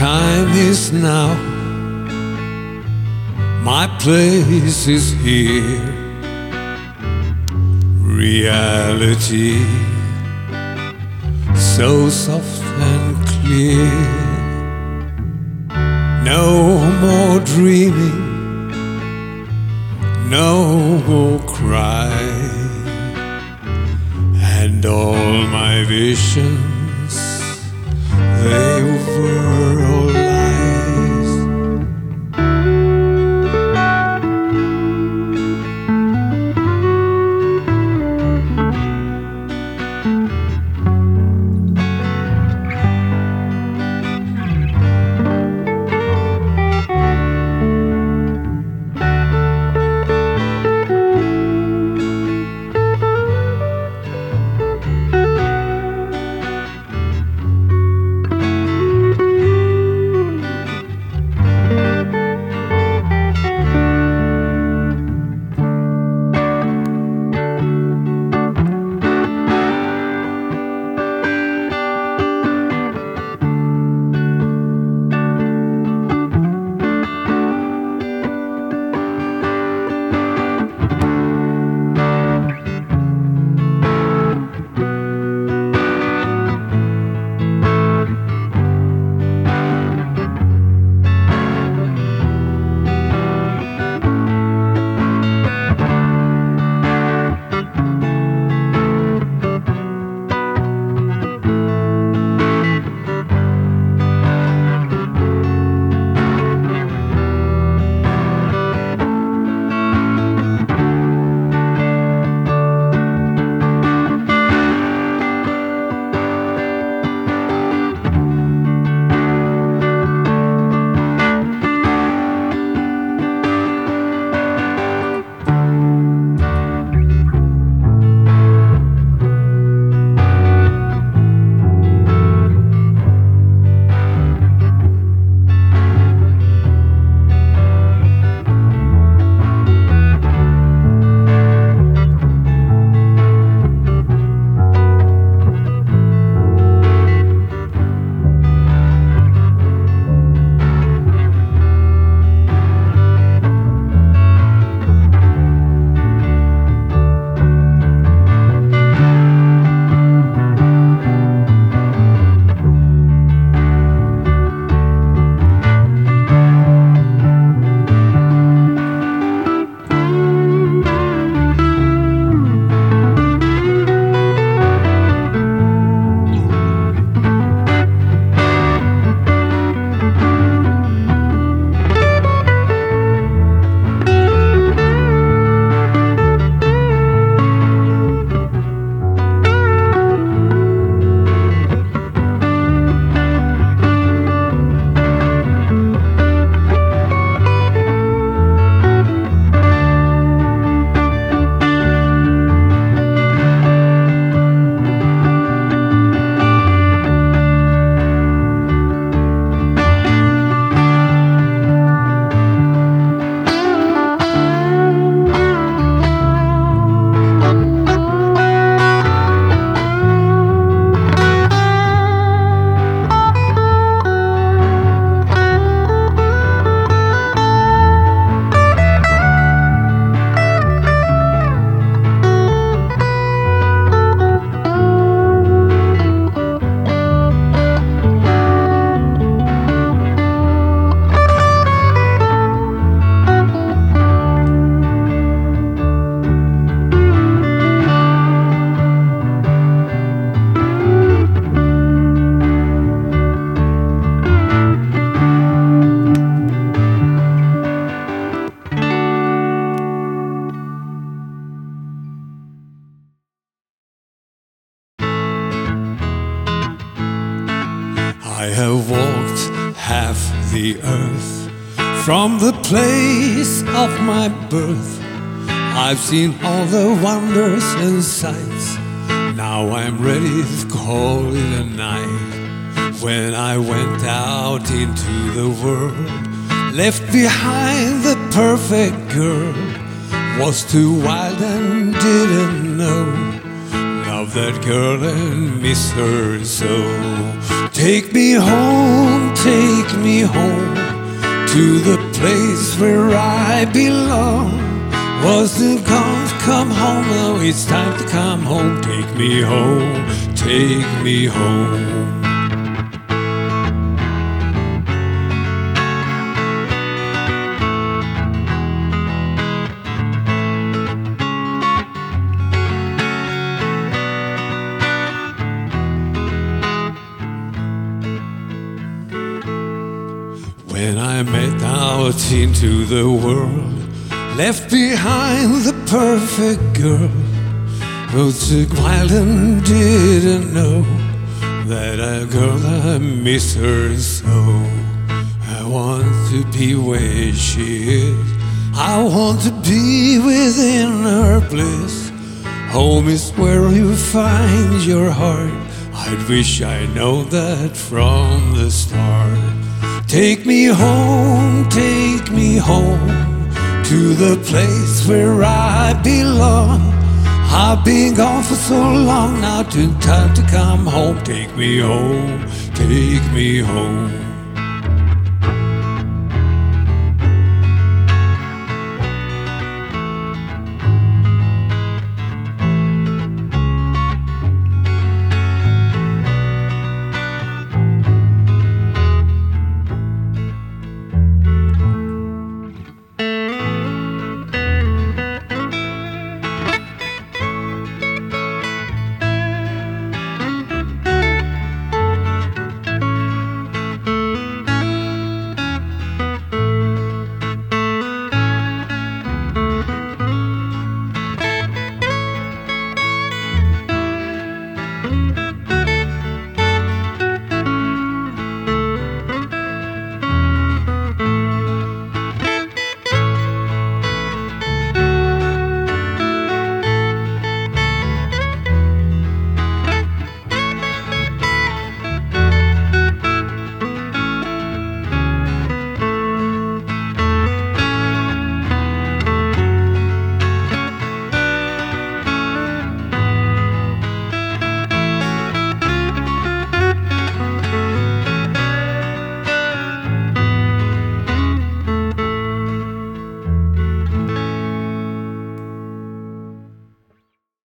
time is now. My place is here. Reality so soft and clear. No more dreaming, no more crying, and all my visions, they were all lies. I have walked half the earth from the place of my birth. I've seen all the wonders and sights. Now I'm ready to call it a night. When I went out into the world, left behind the perfect girl, was too wild and didn't know. Now love that girl and miss her so. Take me home to the place where I belong. Was the gone come home? Now it's time to come home. Take me home, take me home. When I met out into the world, left behind the perfect girl who took wild and didn't know that a girl, I miss her so. I want to be where she is, I want to be within her bliss. Home is where you find your heart, I'd wish I know that from the start. Take me home to the place where I belong. I've been gone for so long now, too time to come home. Take me home, take me home.